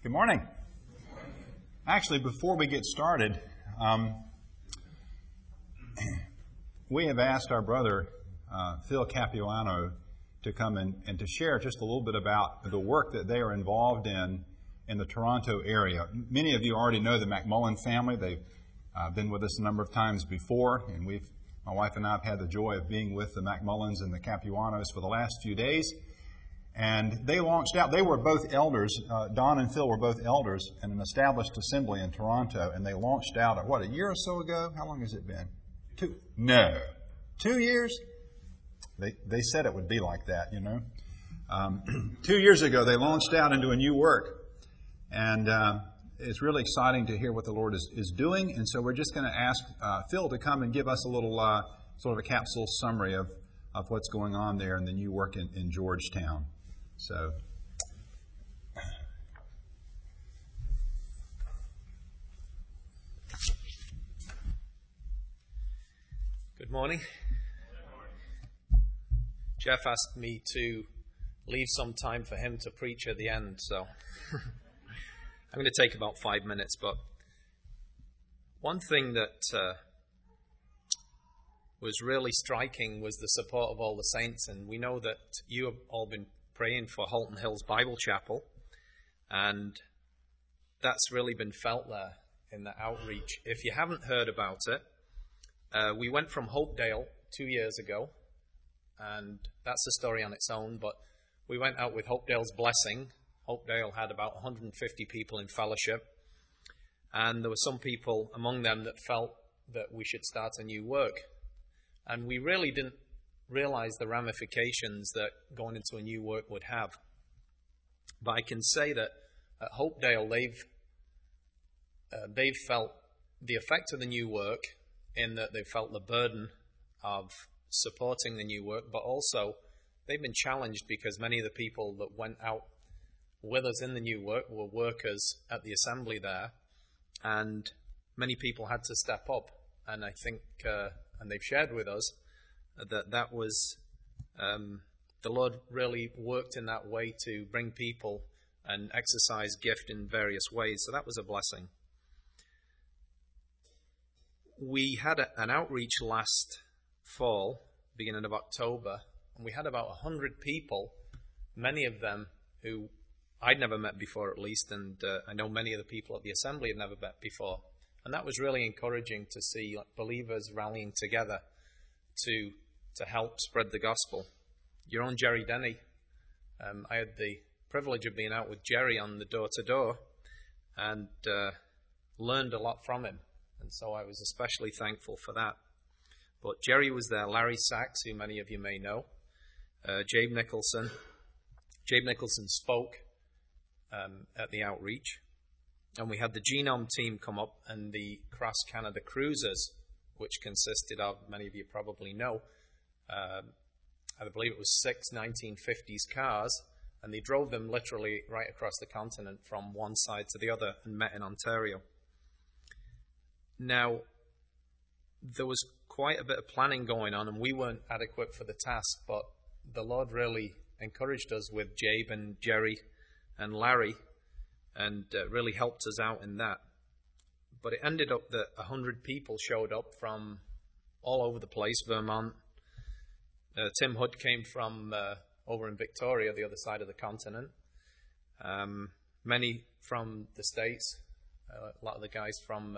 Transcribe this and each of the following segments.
Good morning. Actually, before we get started, we have asked our brother, Phil Capuano, to come and to share just a little bit about the work that they are involved in the Toronto area. Many of you already know the McMullen family. They've been with us a number of times before, and my wife and I have had the joy of being with the McMullens and the Capuanos for the last few days. And they launched out. They were both elders. Don and Phil were both elders in an established assembly in Toronto, and they launched out, a year or so ago? How long has it been? 2 years? They said it would be like that, you know. 2 years ago, they launched out into a new work. And it's really exciting to hear what the Lord is doing. And so we're just going to ask Phil to come and give us a little sort of a capsule summary of what's going on there in the new work in Georgetown. So, good morning. Jeff asked me to leave some time for him to preach at the end, so I'm going to take about 5 minutes. But one thing that was really striking was the support of all the saints, and we know that you have all been praying for Halton Hills Bible Chapel, and that's really been felt there in the outreach. If you haven't heard about it, we went from Hopedale 2 years ago, and that's a story on its own, but we went out with Hopedale's blessing. Hopedale had about 150 people in fellowship, and there were some people among them that felt that we should start a new work. And we really didn't realize the ramifications that going into a new work would have. But I can say that at Hopedale, they've felt the effect of the new work in that they've felt the burden of supporting the new work, but also they've been challenged because many of the people that went out with us in the new work were workers at the assembly there, and many people had to step up. And I think, and they've shared with us, that was, the Lord really worked in that way to bring people and exercise gift in various ways. So that was a blessing. We had an outreach last fall, beginning of October, and we had about 100 people, many of them who I'd never met before at least, and I know many of the people at the assembly had never met before. And that was really encouraging to see believers rallying together to help spread the gospel. Your own Jerry Denny, I had the privilege of being out with Jerry on the door-to-door and learned a lot from him. And so I was especially thankful for that. But Jerry was there, Larry Sachs, who many of you may know, Jabe Nicholson. Jabe Nicholson spoke at the outreach. And we had the Genome team come up and the Cross Canada Cruisers, which consisted of, many of you probably know, I believe it was 6 1950s cars, and they drove them literally right across the continent from one side to the other and met in Ontario. Now, there was quite a bit of planning going on, and we weren't adequate for the task, but the Lord really encouraged us with Jabe and Jerry and Larry, and really helped us out in that. But it ended up that 100 people showed up from all over the place, Vermont. Tim Hood came from over in Victoria, the other side of the continent. Many from the States. A lot of the guys from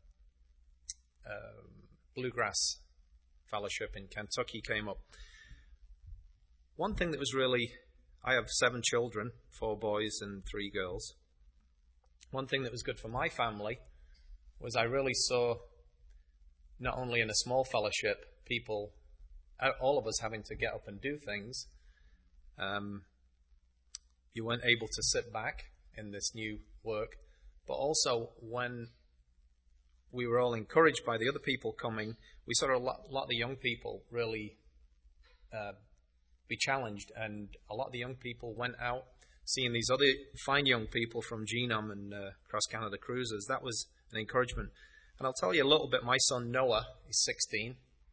Bluegrass Fellowship in Kentucky came up. One thing that was really, I have 7 children, 4 boys and 3 girls. One thing that was good for my family was I really saw, not only in a small fellowship, people, all of us having to get up and do things. You weren't able to sit back in this new work, but also when we were all encouraged by the other people coming, we saw a lot of the young people really be challenged, and a lot of the young people went out seeing these other fine young people from Genome and Cross Canada Cruisers. That was an encouragement. And I'll tell you a little bit. My son Noah is 16,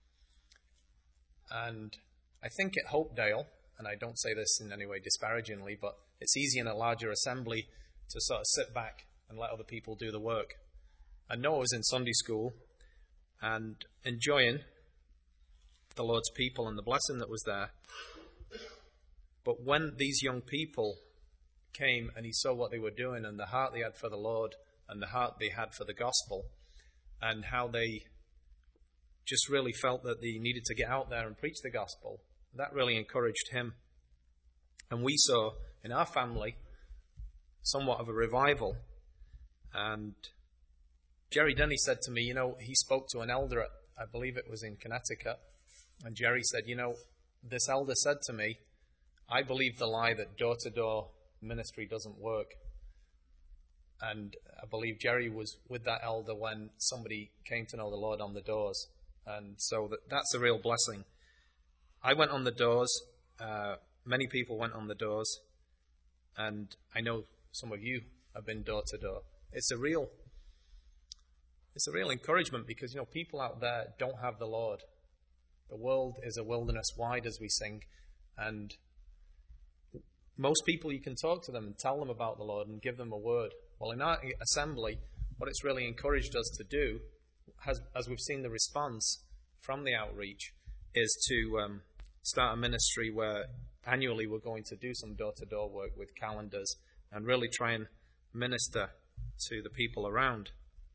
and I think at Hopedale, and I don't say this in any way disparagingly, but it's easy in a larger assembly to sort of sit back and let other people do the work. And Noah was in Sunday school and enjoying the Lord's people and the blessing that was there. But when these young people came and he saw what they were doing and the heart they had for the Lord and the heart they had for the gospel and how they just really felt that they needed to get out there and preach the gospel, that really encouraged him. And we saw in our family somewhat of a revival. And Jerry Denny said to me, he spoke to an elder at, I believe it was in Connecticut, and Jerry said, this elder said to me, I believe the lie that door-to-door ministry doesn't work. And I believe Jerry was with that elder when somebody came to know the Lord on the doors. And so that's a real blessing. I went on the doors. Many people went on the doors. And I know some of you have been door to door. It's a real encouragement because, people out there don't have the Lord. The world is a wilderness wide, as we sing. And most people, you can talk to them and tell them about the Lord and give them a word. Well, in our assembly, what it's really encouraged us to do, as we've seen the response from the outreach, is to start a ministry where annually we're going to do some door-to-door work with calendars and really try and minister to the people around.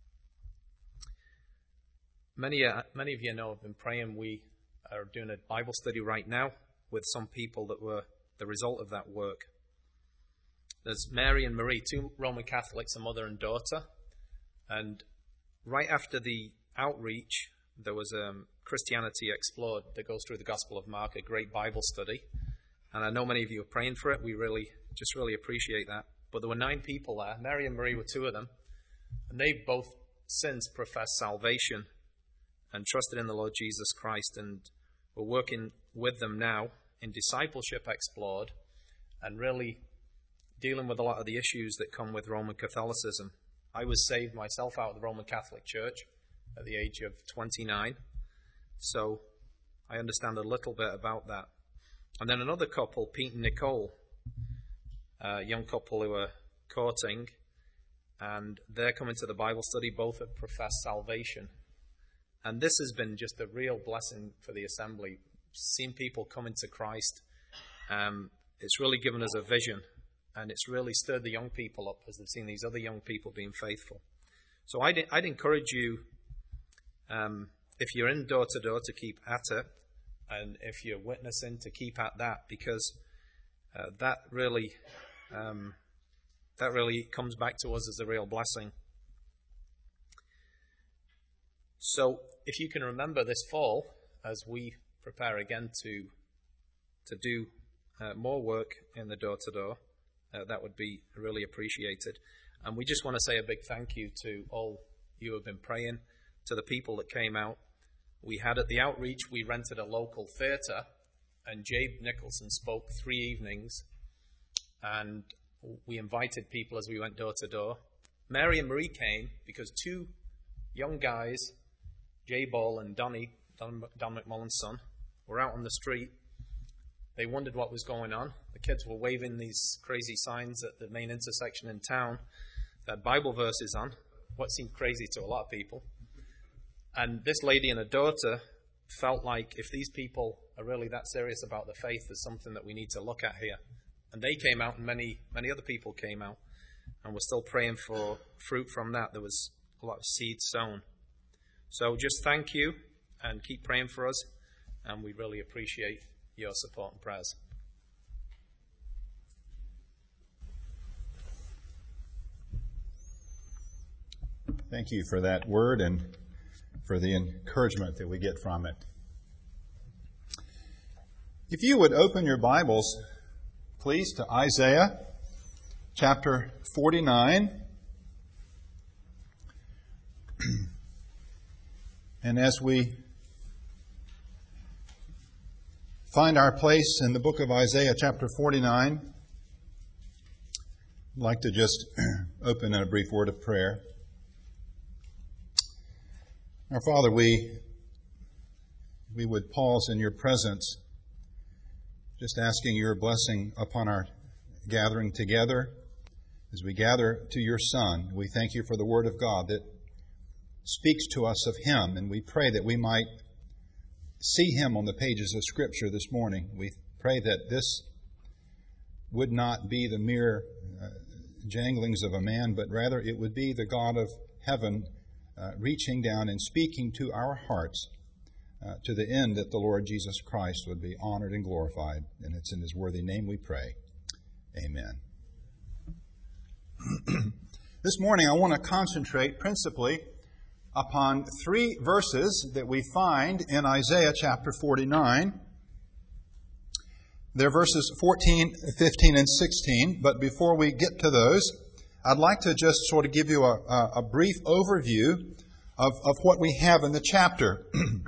Many of you know I've been praying. We are doing a Bible study right now with some people that were the result of that work. There's Mary and Marie, two Roman Catholics, a mother and daughter. And right after the outreach, there was Christianity Explored that goes through the Gospel of Mark, a great Bible study. And I know many of you are praying for it. We really appreciate that. But there were 9 people there. Mary and Marie were 2 of them. And they've both since professed salvation and trusted in the Lord Jesus Christ. And we're working with them now in Discipleship Explored and really dealing with a lot of the issues that come with Roman Catholicism. I was saved myself out of the Roman Catholic Church at the age of 29. So I understand a little bit about that. And then another couple, Pete and Nicole, a young couple who are courting, and they're coming to the Bible study. Both have professed salvation. And this has been just a real blessing for the assembly. Seeing people coming to Christ, it's really given us a vision, and it's really stirred the young people up as they've seen these other young people being faithful. So I'd encourage you, if you're in door-to-door, to keep at it, and if you're witnessing, to keep at that, because that really comes back to us as a real blessing. So if you can remember this fall, as we prepare again to do more work in the door-to-door, that would be really appreciated. And we just want to say a big thank you to all you who have been praying, to the people that came out. We had at the outreach, we rented a local theatre, and Jabe Nicholson spoke 3 evenings, and we invited people as we went door to door. Mary and Marie came because 2 young guys, Jay Ball and Don McMullen's son, were out on the street. They wondered what was going on. The kids were waving these crazy signs at the main intersection in town that had Bible verses on, what seemed crazy to a lot of people. And this lady and her daughter felt like if these people are really that serious about the faith, there's something that we need to look at here. And they came out, and many other people came out, and we're still praying for fruit from that. There was a lot of seed sown. So just thank you, and keep praying for us, and we really appreciate your support and prayers. Thank you for that word and for the encouragement that we get from it. If you would open your Bibles, please, to Isaiah chapter 49. And as we find our place in the book of Isaiah chapter 49, I'd like to just open in a brief word of prayer. Our Father, we would pause in your presence, just asking your blessing upon our gathering together, As we gather to your Son, we thank you for the Word of God that speaks to us of Him, and we pray that we might see Him on the pages of Scripture this morning. We pray that this would not be the mere janglings of a man, but rather it would be the God of heaven reaching down and speaking to our hearts to the end that the Lord Jesus Christ would be honored and glorified. And it's in His worthy name we pray. Amen. This morning I want to concentrate principally upon 3 verses that we find in Isaiah chapter 49. They're verses 14, 15, and 16. But before we get to those, I'd like to just sort of give you a brief overview of what we have in the chapter.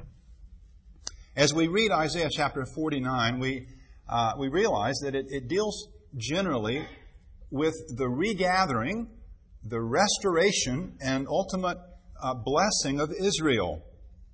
As we read Isaiah chapter 49, we realize that it deals generally with the regathering, the restoration, and ultimate blessing of Israel.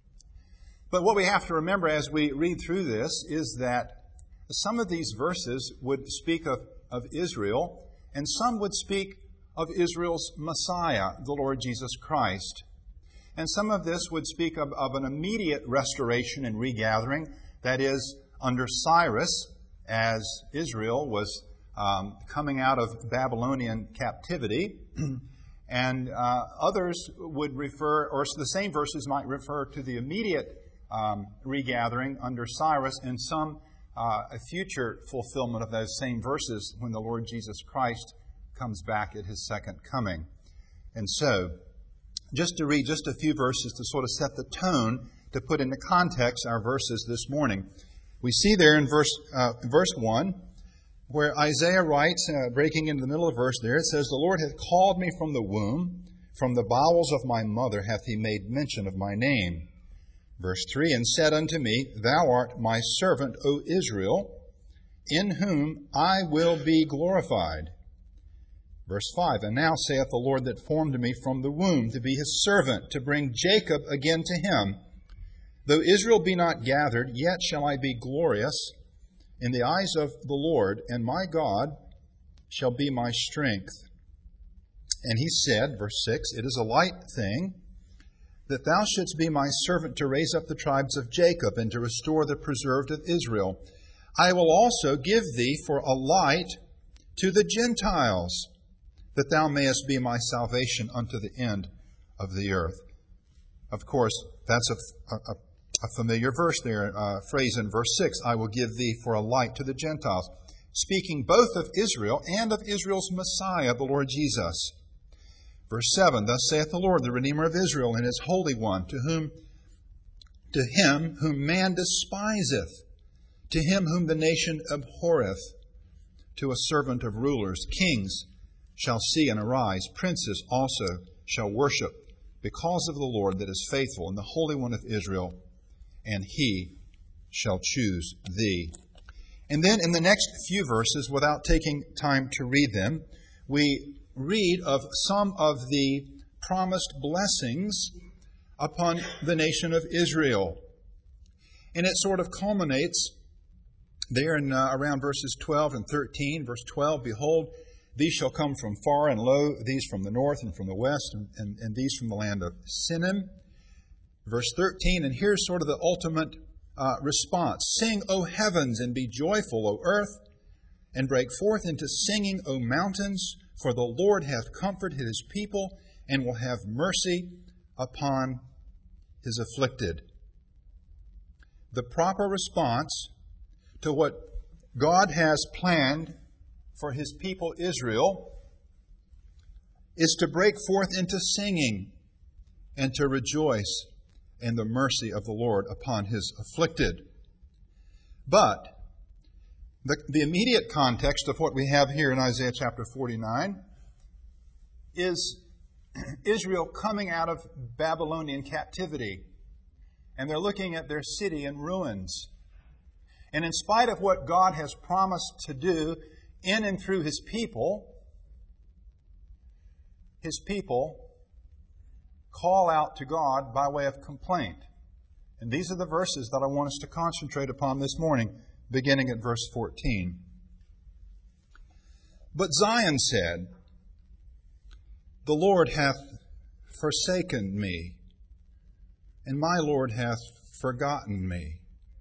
But what we have to remember as we read through this is that some of these verses would speak of Israel, and some would speak of Israel's Messiah, the Lord Jesus Christ. And some of this would speak of an immediate restoration and regathering, that is, under Cyrus, as Israel was coming out of Babylonian captivity. And others would refer, or the same verses might refer to the immediate regathering under Cyrus, and some a future fulfillment of those same verses when the Lord Jesus Christ comes back at His second coming. And so, just to read just a few verses to sort of set the tone, to put into context our verses this morning. We see there in verse 1, where Isaiah writes, breaking into the middle of the verse there, it says, "The Lord hath called me from the womb, from the bowels of my mother hath He made mention of my name." Verse 3, "And said unto me, Thou art my servant, O Israel, in whom I will be glorified." Verse 5, "And now saith the Lord that formed me from the womb to be His servant, to bring Jacob again to Him. Though Israel be not gathered, yet shall I be glorious in the eyes of the Lord, and my God shall be my strength." And He said, verse 6, "It is a light thing that thou shouldst be my servant to raise up the tribes of Jacob and to restore the preserved of Israel. I will also give thee for a light to the Gentiles, that thou mayest be my salvation unto the end of the earth." Of course, that's a familiar verse there, phrase in verse 6, "I will give thee for a light to the Gentiles," speaking both of Israel and of Israel's Messiah, the Lord Jesus. Verse 7, "Thus saith the Lord, the Redeemer of Israel, and His Holy One, to him whom man despiseth, to him whom the nation abhorreth, to a servant of rulers, kings shall see and arise, princes also shall worship, because of the Lord that is faithful, and the Holy One of Israel, and He shall choose thee." And then in the next few verses, without taking time to read them, we read of some of the promised blessings upon the nation of Israel. And it sort of culminates there in around verses 12 and 13. Verse 12, "Behold, these shall come from far, and lo, these from the north and from the west, and these from the land of Sinim." Verse 13, and here's sort of the ultimate response. "Sing, O heavens, and be joyful, O earth, and break forth into singing, O mountains, for the Lord hath comforted His people, and will have mercy upon His afflicted." The proper response to what God has planned for His people Israel is to break forth into singing and to rejoice in the mercy of the Lord upon His afflicted. But the immediate context of what we have here in Isaiah chapter 49 is Israel coming out of Babylonian captivity. And they're looking at their city in ruins. And in spite of what God has promised to do in and through His people call out to God by way of complaint. And these are the verses that I want us to concentrate upon this morning, beginning at verse 14. "But Zion said, The Lord hath forsaken me, and my Lord hath forgotten me.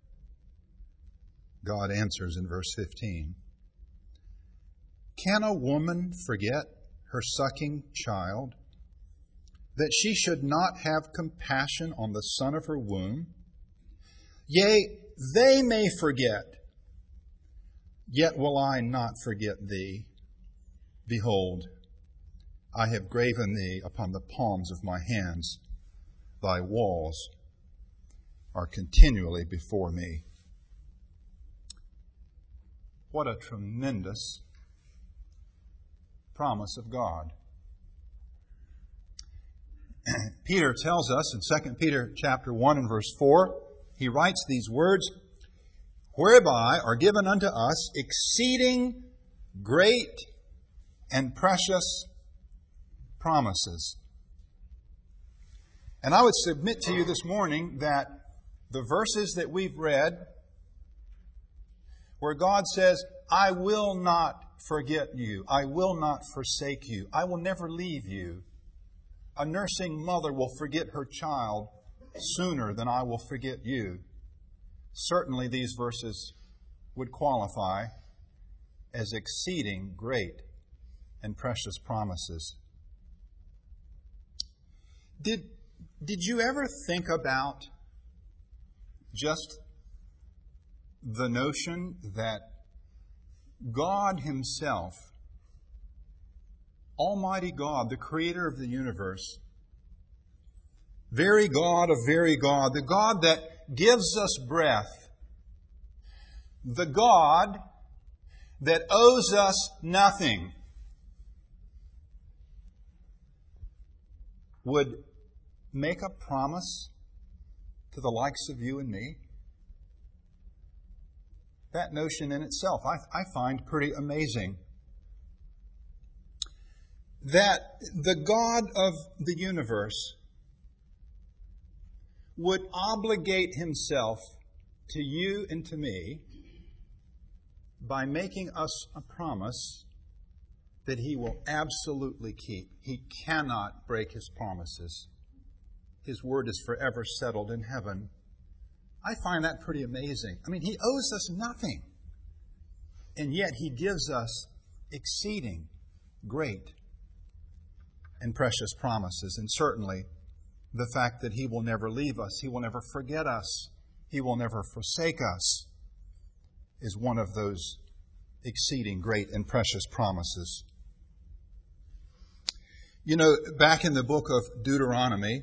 God answers in verse 15, Can a woman forget her sucking child, that she should not have compassion on the son of her womb? Yea, they may forget, yet will I not forget thee. Behold, I have graven thee upon the palms of my hands. Thy walls are continually before me. What a tremendous promise of God. Peter tells us in 2 Peter chapter 1 and verse 4, he writes these words, Whereby are given unto us exceeding great and precious promises. And I would submit to you this morning that the verses that we've read, where God says, I will not forget you, I will not forsake you, I will never leave you. A nursing mother will forget her child sooner than I will forget you. Certainly these verses would qualify as exceeding great and precious promises. Did you ever think about just the notion that God Himself, Almighty God, the Creator of the universe, very God of very God, the God that gives us breath, the God that owes us nothing, would make a promise to the likes of you and me? That notion in itself I find pretty amazing. That the God of the universe would obligate Himself to you and to me by making us a promise that He will absolutely keep. He cannot break His promises. His word is forever settled in heaven. I find that pretty amazing. I mean, He owes us nothing, and yet He gives us exceeding great and precious promises. And certainly the fact that He will never leave us, He will never forget us, He will never forsake us, is one of those exceeding great and precious promises. You know, back in the book of Deuteronomy,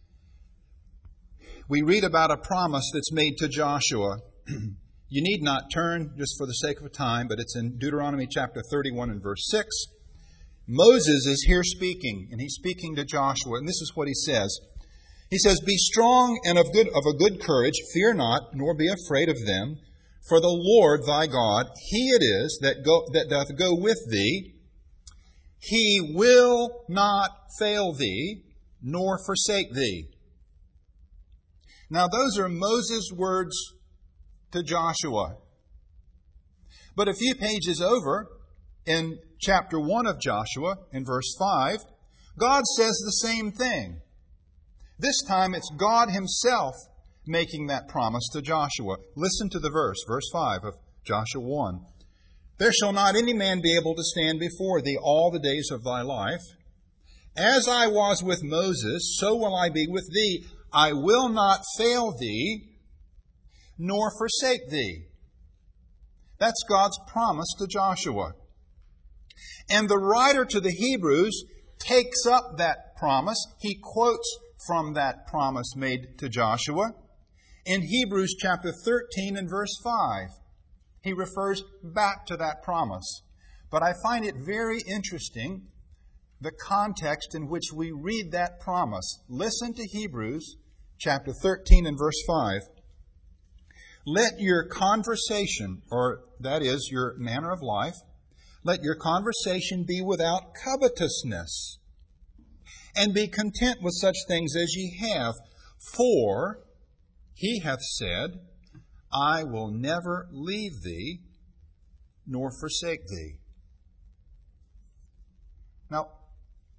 we read about a promise that's made to Joshua. You need not turn just for the sake of time, but it's in Deuteronomy chapter 31 and verse 6. Moses is here speaking, and he's speaking to Joshua, and this is what he says. He says, Be strong and of a good courage, fear not, nor be afraid of them, for the Lord thy God, He it is that doth go with thee. He will not fail thee, nor forsake thee. Now those are Moses' words to Joshua. But a few pages over, in chapter 1 of Joshua, in verse 5, God says the same thing. This time it's God Himself making that promise to Joshua. Listen to the verse 5 of Joshua 1. There shall not any man be able to stand before thee all the days of thy life. As I was with Moses, so will I be with thee. I will not fail thee, nor forsake thee. That's God's promise to Joshua. And the writer to the Hebrews takes up that promise. He quotes from that promise made to Joshua in Hebrews chapter 13 and verse 5. He refers back to that promise. But I find it very interesting, the context in which we read that promise. Listen to Hebrews chapter 13 and verse 5. Let your conversation, or that is your manner of life, let your conversation be without covetousness, and be content with such things as ye have. For He hath said, I will never leave thee, nor forsake thee. Now,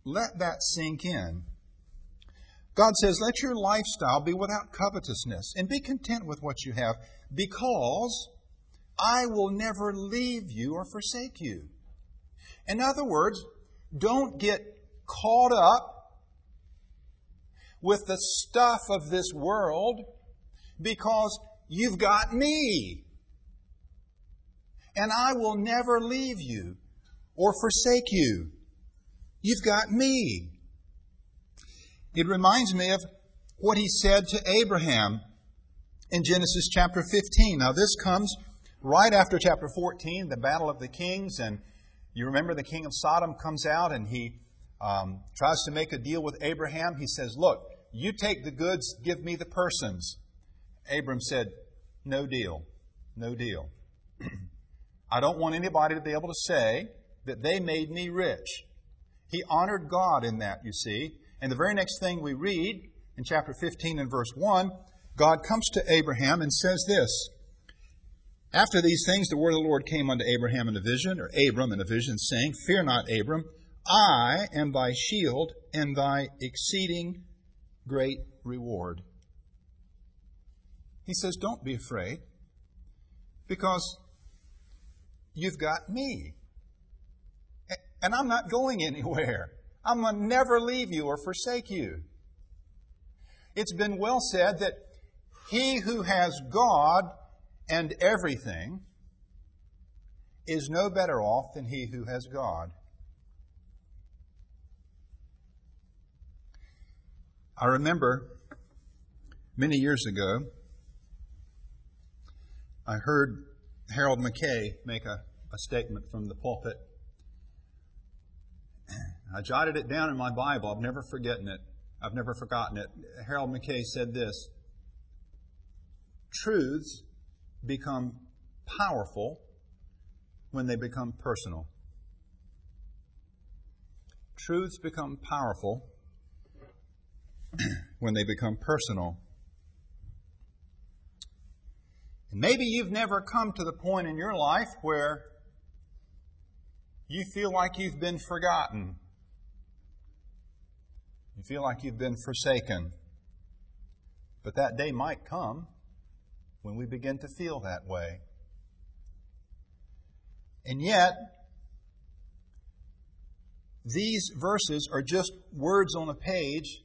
let that sink in. God says, let your lifestyle be without covetousness and be content with what you have, because I will never leave you or forsake you. In other words, don't get caught up with the stuff of this world, because you've got me. And I will never leave you or forsake you. You've got me. It reminds me of what He said to Abraham in Genesis chapter 15. Now this comes right after chapter 14, the battle of the kings. And you remember the king of Sodom comes out and he tries to make a deal with Abraham. He says, look, you take the goods, give me the persons. Abram said, no deal, no deal. I don't want anybody to be able to say that they made me rich. He honored God in that, you see. And the very next thing we read in chapter 15 and verse 1, God comes to Abraham and says this. After these things, the word of the Lord came unto Abraham in a vision, or Abram in a vision, saying, fear not, Abram, I am thy shield and thy exceeding great reward. He says, don't be afraid, because you've got me. And I'm not going anywhere. I'm going to never leave you or forsake you. It's been well said that he who has God and everything is no better off than he who has God. I remember many years ago, I heard Harold McKay make a statement from the pulpit. I jotted it down in my Bible. I've never forgotten it. Harold McKay said this: truths become powerful when they become personal. Truths become powerful when they become personal. And maybe you've never come to the point in your life where you feel like you've been forgotten. You feel like you've been forsaken. But that day might come when we begin to feel that way. And yet, these verses are just words on a page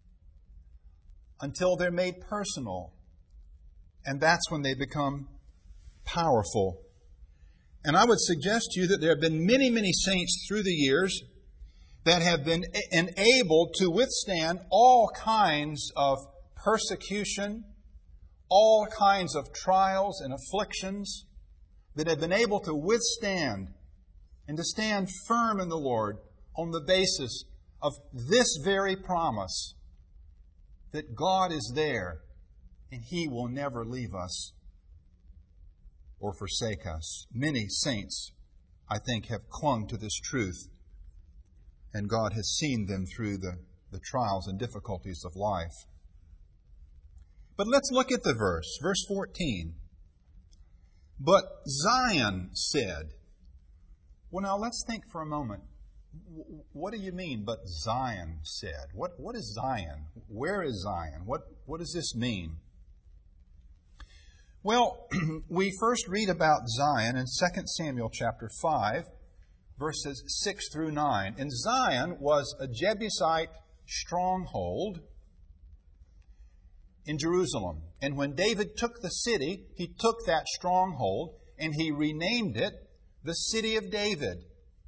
until they're made personal. And that's when they become powerful. And I would suggest to you that there have been many, many saints through the years that have been enabled to withstand all kinds of persecution, all kinds of trials and afflictions, that have been able to withstand and to stand firm in the Lord on the basis of this very promise that God is there and He will never leave us or forsake us. Many saints, I think, have clung to this truth, and God has seen them through the trials and difficulties of life. But let's look at the verse 14. But Zion said. Well, now let's think for a moment. What do you mean, but Zion said? What is Zion? Where is Zion? What does this mean? Well, we first read about Zion in 2 Samuel chapter 5, verses 6 through 9. And Zion was a Jebusite stronghold in Jerusalem. And when David took the city, he took that stronghold and he renamed it the City of David.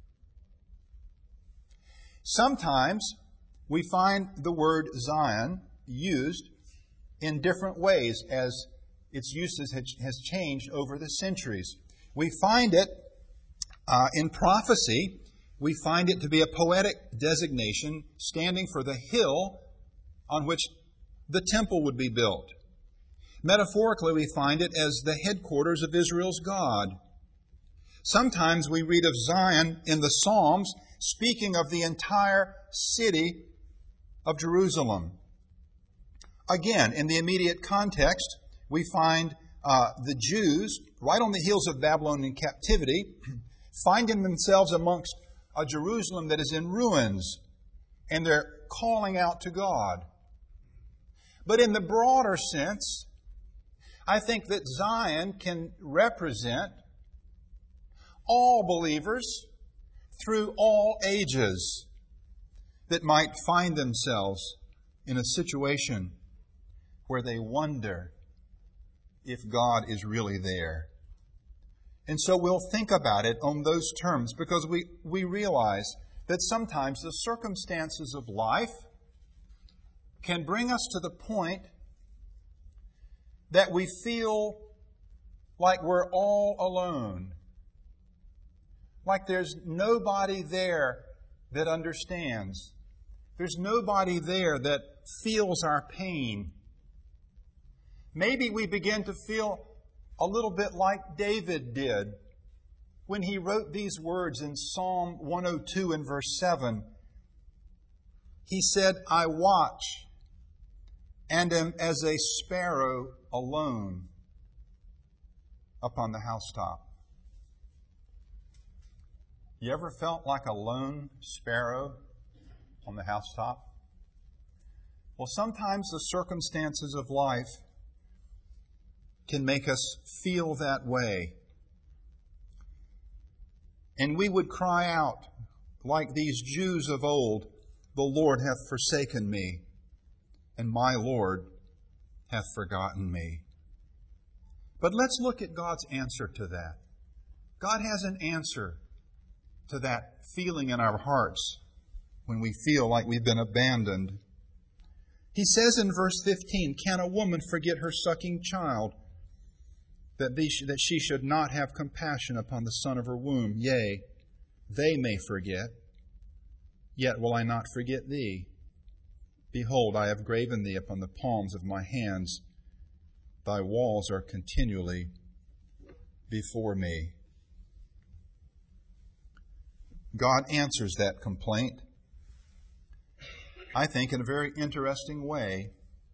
Sometimes we find the word Zion used in different ways as its usage has changed over the centuries. We find it in prophecy. We find it to be a poetic designation standing for the hill on which the temple would be built. Metaphorically, we find it as the headquarters of Israel's God. Sometimes we read of Zion in the Psalms speaking of the entire city of Jerusalem. Again, in the immediate context, we find the Jews, right on the heels of Babylonian captivity, finding themselves amongst a Jerusalem that is in ruins. and they're calling out to God. But in the broader sense, I think that Zion can represent all believers through all ages that might find themselves in a situation where they wonder if God is really there. And so we'll think about it on those terms because we realize that sometimes the circumstances of life can bring us to the point that we feel like we're all alone, like there's nobody there that understands. There's nobody there that feels our pain. Maybe we begin to feel a little bit like David did when he wrote these words in Psalm 102 and verse 7. He said, I watch and am as a sparrow alone upon the housetop. You ever felt like a lone sparrow on the housetop? Well, sometimes the circumstances of life can make us feel that way. And we would cry out, like these Jews of old, the Lord hath forsaken me, and my Lord hath forgotten me. But let's look at God's answer to that. God has an answer to that feeling in our hearts when we feel like we've been abandoned. He says in verse 15, can a woman forget her sucking child, that she should not have compassion upon the son of her womb? Yea, they may forget, yet will I not forget thee. Behold, I have graven thee upon the palms of my hands. Thy walls are continually before me. God answers that complaint, I think, in a very interesting way.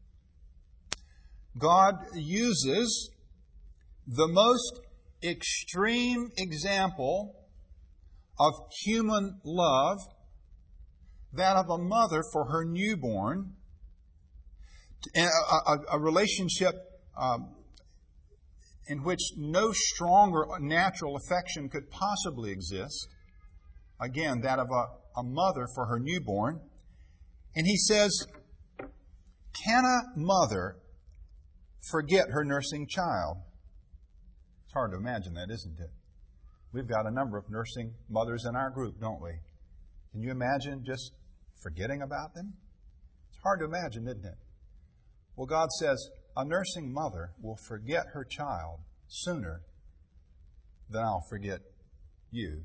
God uses the most extreme example of human love, that of a mother for her newborn, a relationship in which no stronger natural affection could possibly exist. Again, that of a mother for her newborn. And he says, can a mother forget her nursing child? It's hard to imagine that, isn't it? We've got a number of nursing mothers in our group, don't we? Can you imagine just forgetting about them? It's hard to imagine, isn't it? Well, God says a nursing mother will forget her child sooner than I'll forget you.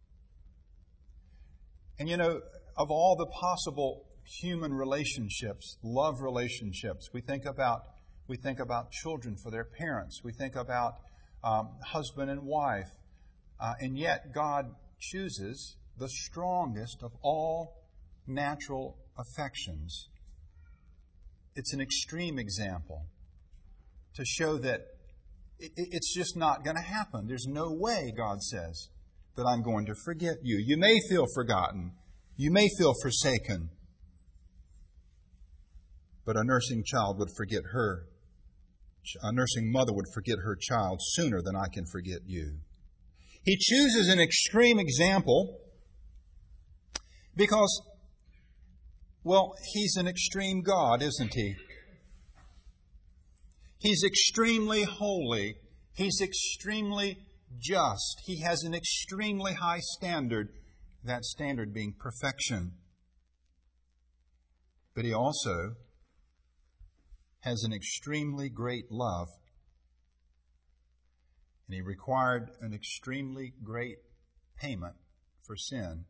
And you know, of all the possible human relationships, love relationships, we think about children for their parents. We think about husband and wife. And yet God chooses the strongest of all natural affections. It's an extreme example to show that it's just not going to happen. There's no way, God says, that I'm going to forget you. You may feel forgotten. You may feel forsaken. But a nursing mother would forget her child sooner than I can forget you. He chooses an extreme example because, well, He's an extreme God, isn't He? He's extremely holy. He's extremely just. He has an extremely high standard, that standard being perfection. But He also has an extremely great love. And He required an extremely great payment for sin.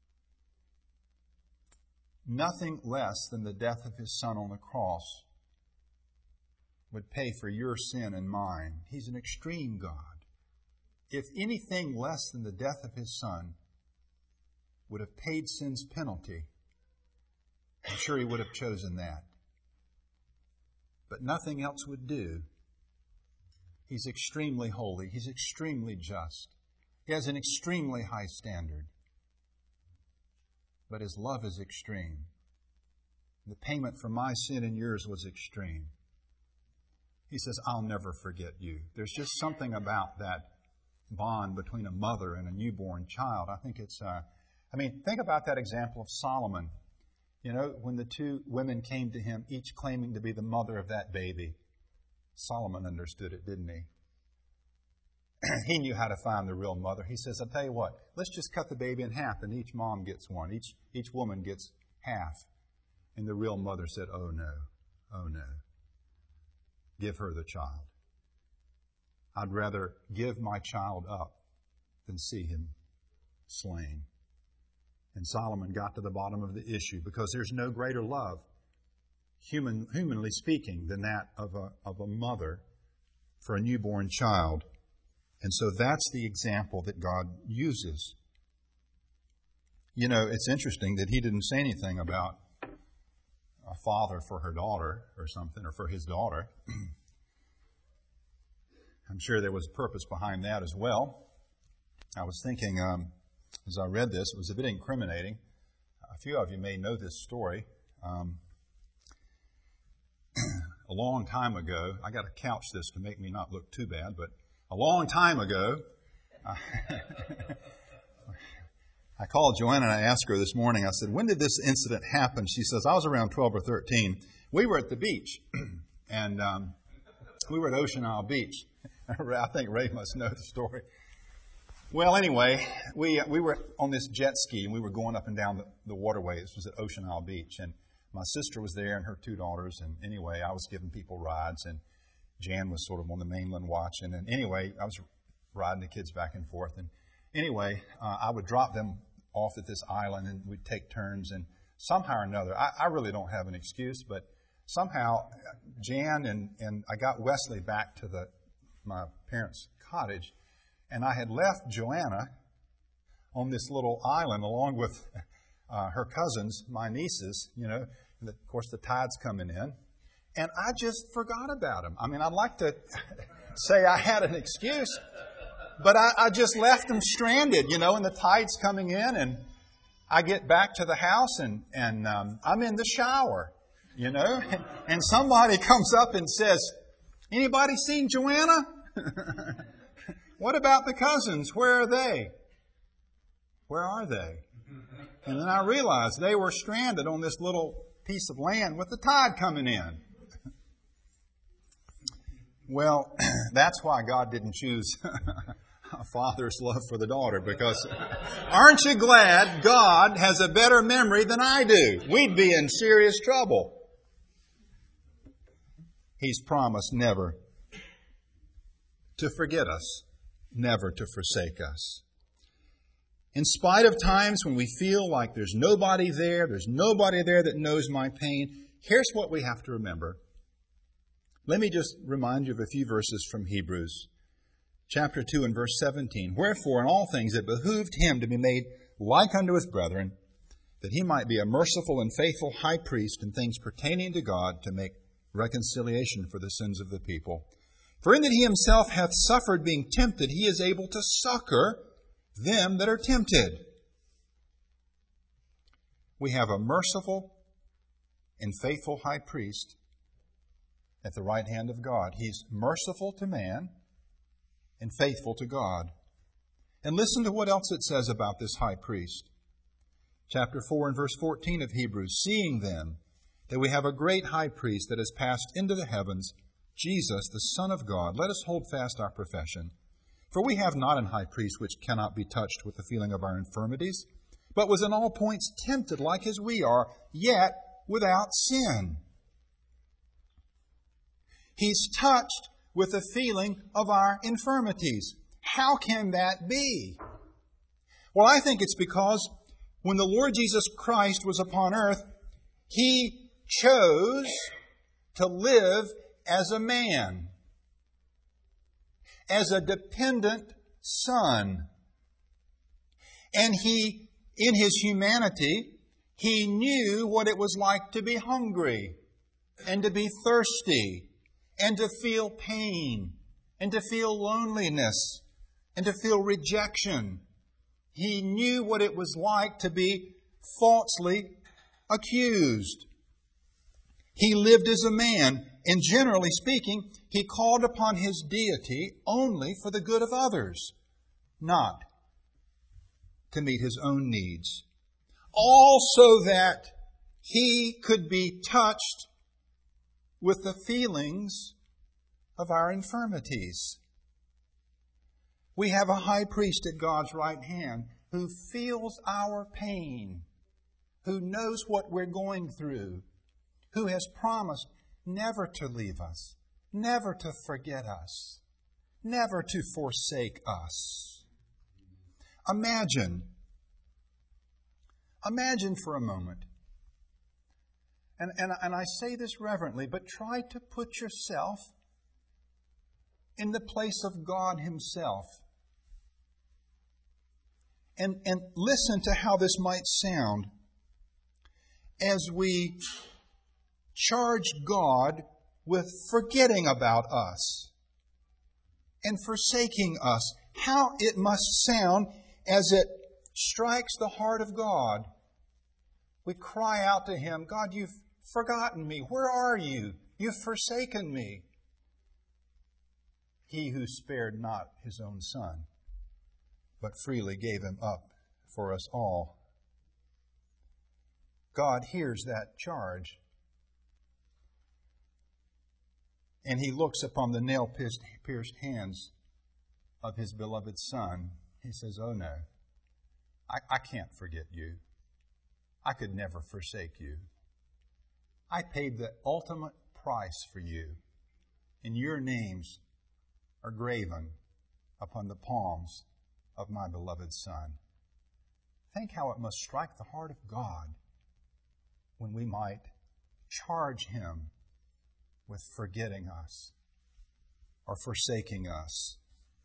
Nothing less than the death of His Son on the cross would pay for your sin and mine. He's an extreme God. If anything less than the death of His Son would have paid sin's penalty, I'm sure He would have chosen that. But nothing else would do. He's extremely holy. He's extremely just. He has an extremely high standard. but His love is extreme. The payment for my sin and yours was extreme. He says, I'll never forget you. There's just something about that bond between a mother and a newborn child. I think it's, think about that example of Solomon. You know, when the two women came to him, each claiming to be the mother of that baby, Solomon understood it, didn't he? He knew how to find the real mother. He says, I'll tell you what, let's just cut the baby in half and each mom gets one. Each woman gets half. And the real mother said, oh no. Give her the child. I'd rather give my child up than see him slain. And Solomon got to the bottom of the issue because there's no greater love, humanly speaking, than that of a mother for a newborn child. And so that's the example that God uses. You know, it's interesting that He didn't say anything about a father for her daughter or something, or for his daughter. I'm sure there was a purpose behind that as well. I was thinking, as I read this, it was a bit incriminating. A few of you may know this story. A long time ago, I got to couch this to make me not look too bad, but a long time ago, I called Joanna and I asked her this morning, I said, when did this incident happen? She says, I was around 12 or 13. We were at the beach, and we were at Ocean Isle Beach. I think Ray must know the story. Well, anyway, we were on this jet ski, and we were going up and down the waterway. This was at Ocean Isle Beach, and my sister was there and her two daughters, and anyway, I was giving people rides, and Jan was sort of on the mainland watching, and anyway, I was riding the kids back and forth, and anyway, I would drop them off at this island, and we'd take turns, and somehow or another, I really don't have an excuse, but somehow Jan and I got Wesley back to my parents' cottage, and I had left Joanna on this little island along with her cousins, my nieces, you know, and of course the tide's coming in, and I just forgot about them. I mean, I'd like to say I had an excuse, but I just left them stranded, you know, and the tide's coming in, and I get back to the house, and I'm in the shower, you know, and somebody comes up and says, anybody seen Joanna? What about the cousins? Where are they? Where are they? And then I realized they were stranded on this little piece of land with the tide coming in. Well, that's why God didn't choose a father's love for the daughter, because aren't you glad God has a better memory than I do? We'd be in serious trouble. He's promised never to forget us, never to forsake us. In spite of times when we feel like there's nobody there that knows my pain, here's what we have to remember. Let me just remind you of a few verses from Hebrews. Chapter 2 and verse 17. Wherefore in all things it behooved him to be made like unto his brethren, that he might be a merciful and faithful high priest in things pertaining to God, to make reconciliation for the sins of the people. For in that he himself hath suffered being tempted, he is able to succor them that are tempted. We have a merciful and faithful high priest at the right hand of God. He's merciful to man and faithful to God. And listen to what else it says about this high priest. Chapter 4 and verse 14 of Hebrews. Seeing then that we have a great high priest that has passed into the heavens, Jesus, the Son of God, let us hold fast our profession. For we have not an high priest which cannot be touched with the feeling of our infirmities, but was in all points tempted like as we are, yet without sin. He's touched with the feeling of our infirmities. How can that be? Well, I think it's because when the Lord Jesus Christ was upon earth, He chose to live as a man, as a dependent son. And He, in His humanity, He knew what it was like to be hungry and to be thirsty and to feel pain and to feel loneliness and to feel rejection. He knew what it was like to be falsely accused. He lived as a man, and generally speaking, he called upon his deity only for the good of others, not to meet his own needs. All so that he could be touched with the feelings of our infirmities. We have a high priest at God's right hand who feels our pain, who knows what we're going through, who has promised never to leave us, never to forget us, never to forsake us. Imagine for a moment, and I say this reverently, but try to put yourself in the place of God Himself. And listen to how this might sound as we charge God with forgetting about us and forsaking us. How it must sound as it strikes the heart of God. We cry out to Him, God, you've forgotten me. Where are you? You've forsaken me. He who spared not His own Son, but freely gave Him up for us all. God hears that charge. And He looks upon the nail-pierced hands of His beloved Son. He says, oh no, I can't forget you. I could never forsake you. I paid the ultimate price for you, and your names are graven upon the palms of my beloved Son. Think how it must strike the heart of God when we might charge Him with forgetting us or forsaking us.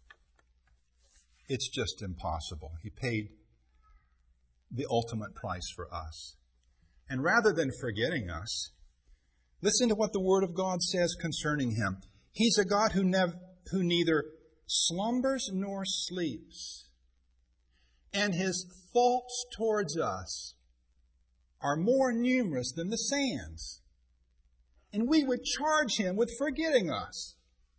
It's just impossible. He paid the ultimate price for us. And rather than forgetting us, listen to what the Word of God says concerning Him. He's a God who neither slumbers nor sleeps, and His faults towards us are more numerous than the sands. And we would charge Him with forgetting us.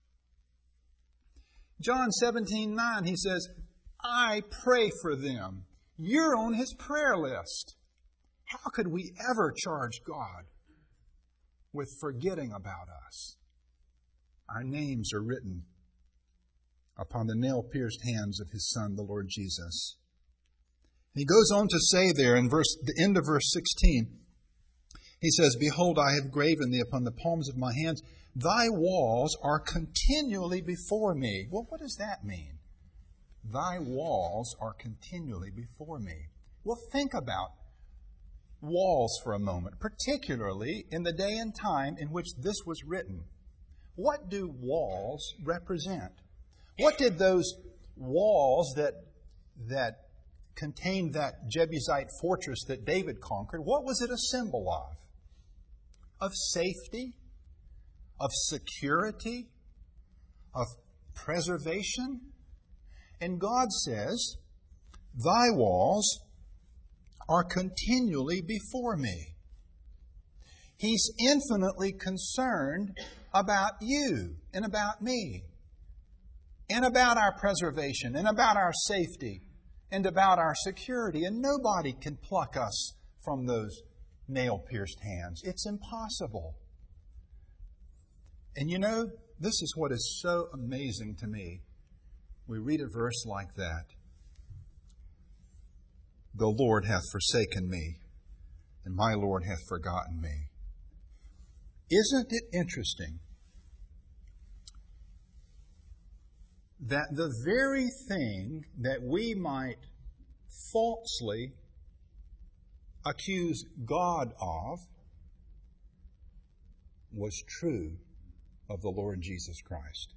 John 17:9, He says, I pray for them. You're on His prayer list. How could we ever charge God with forgetting about us? Our names are written upon the nail-pierced hands of His Son, the Lord Jesus. He goes on to say there in the end of verse 16, He says, Behold, I have graven thee upon the palms of my hands. Thy walls are continually before me. Well, what does that mean? Thy walls are continually before me. Well, think about walls for a moment, particularly in the day and time in which this was written. What do walls represent? What did those walls that contained that Jebusite fortress that David conquered, what was it a symbol of? Of safety? Of security? Of preservation? And God says, Thy walls are continually before me. He's infinitely concerned about you and about me, and about our preservation, and about our safety, and about our security. And nobody can pluck us from those nail-pierced hands. It's impossible. And you know, this is what is so amazing to me. We read a verse like that. The Lord hath forsaken me, and my Lord hath forgotten me. Isn't it interesting that the very thing that we might falsely accuse God of was true of the Lord Jesus Christ?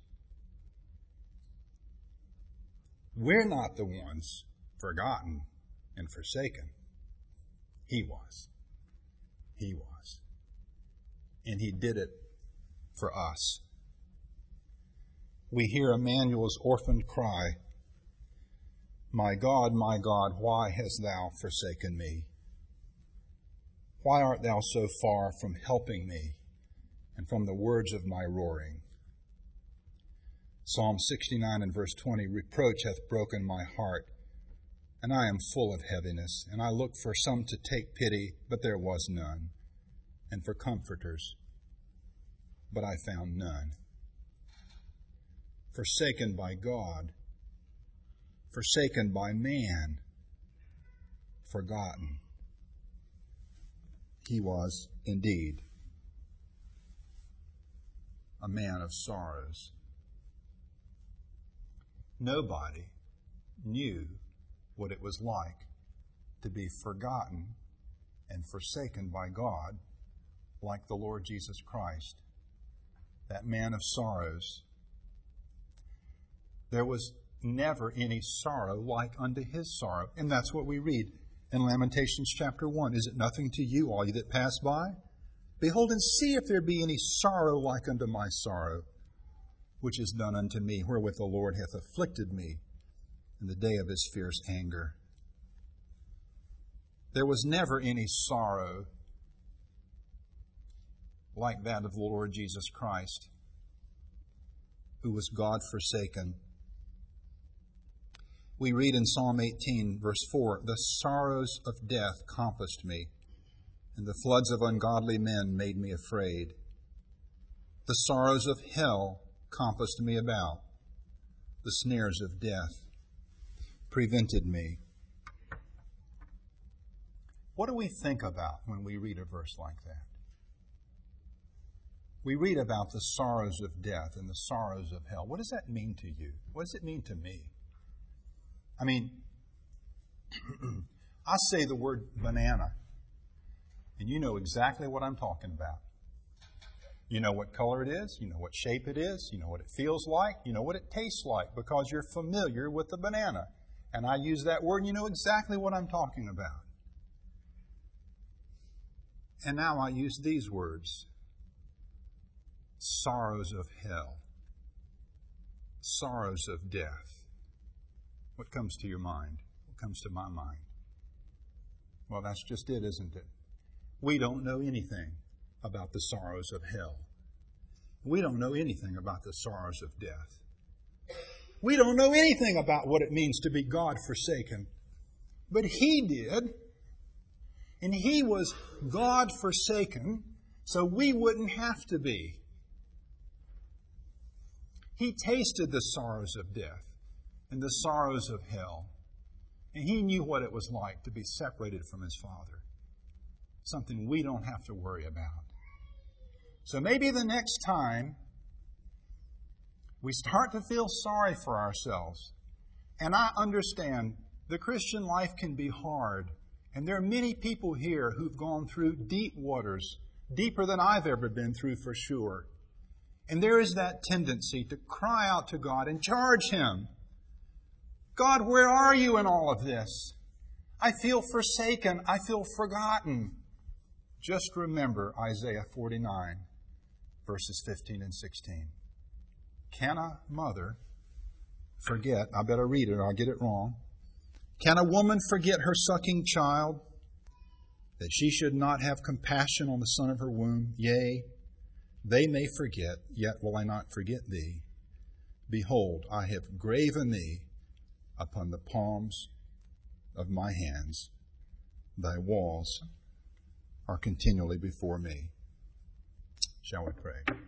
We're not the ones forgotten and forsaken. He was. He was. And He did it for us. We hear Emmanuel's orphaned cry, my God, why hast thou forsaken me? Why art thou so far from helping me and from the words of my roaring? Psalm 69 and verse 20, reproach hath broken my heart, and I am full of heaviness. And I looked for some to take pity, but there was none, and for comforters, but I found none. Forsaken by God, forsaken by man, forgotten. He was indeed a man of sorrows. Nobody knew what it was like to be forgotten and forsaken by God like the Lord Jesus Christ, that man of sorrows. There was never any sorrow like unto his sorrow. And that's what we read in Lamentations chapter 1. Is it nothing to you, all ye that pass by? Behold and see if there be any sorrow like unto my sorrow, which is done unto me, wherewith the Lord hath afflicted me in the day of his fierce anger. There was never any sorrow like that of the Lord Jesus Christ, who was God forsaken. We read in Psalm 18, verse 4, the sorrows of death compassed me, and the floods of ungodly men made me afraid. The sorrows of hell compassed me about. The snares of death prevented me. What do we think about when we read a verse like that? We read about the sorrows of death and the sorrows of hell. What does that mean to you? What does it mean to me? I mean, I say the word banana, and you know exactly what I'm talking about. You know what color it is, you know what shape it is, you know what it feels like, you know what it tastes like, because you're familiar with the banana. And I use that word, and you know exactly what I'm talking about. And now I use these words: sorrows of hell, sorrows of death. What comes to your mind? What comes to my mind? Well, that's just it, isn't it? We don't know anything about the sorrows of hell. We don't know anything about the sorrows of death. We don't know anything about what it means to be God forsaken. But He did. And He was God forsaken, so we wouldn't have to be. He tasted the sorrows of death and the sorrows of hell. And He knew what it was like to be separated from His Father. Something we don't have to worry about. So maybe the next time we start to feel sorry for ourselves, and I understand the Christian life can be hard, and there are many people here who've gone through deep waters, deeper than I've ever been through for sure. And there is that tendency to cry out to God and charge Him. God, where are you in all of this? I feel forsaken. I feel forgotten. Just remember Isaiah 49, verses 15 and 16. Can a mother forget? I better read it or I'll get it wrong. Can a woman forget her sucking child, that she should not have compassion on the son of her womb? Yea, they may forget, yet will I not forget thee. Behold, I have graven thee upon the palms of my hands. Thy walls are continually before me. Shall we pray?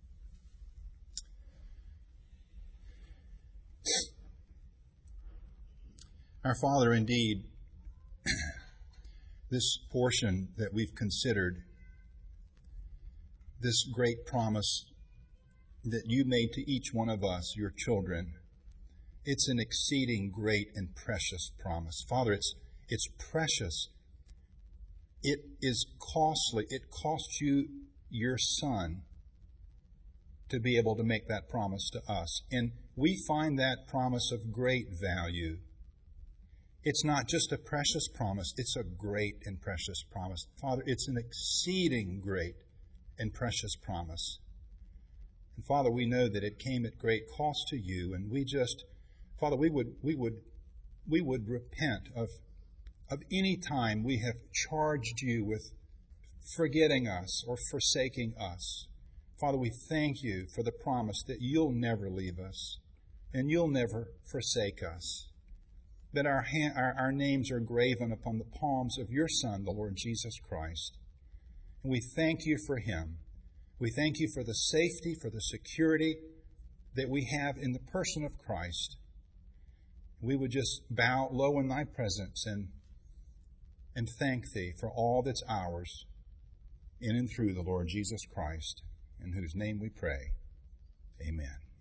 Our Father, indeed, this portion that we've considered, this great promise that you made to each one of us, your children, it's an exceeding great and precious promise. Father, it's precious. It is costly. It cost you your Son to be able to make that promise to us. And we find that promise of great value. It's not just a precious promise, it's a great and precious promise. Father, it's an exceeding great and precious promise. And Father, we know that it came at great cost to you, and we just, Father, we would repent of any time we have charged you with forgetting us or forsaking us. Father, we thank you for the promise that you'll never leave us and you'll never forsake us. That our names are graven upon the palms of your Son, the Lord Jesus Christ. And we thank you for him. We thank you for the safety, for the security that we have in the person of Christ. We would just bow low in thy presence and thank thee for all that's ours in and through the Lord Jesus Christ, in whose name we pray. Amen.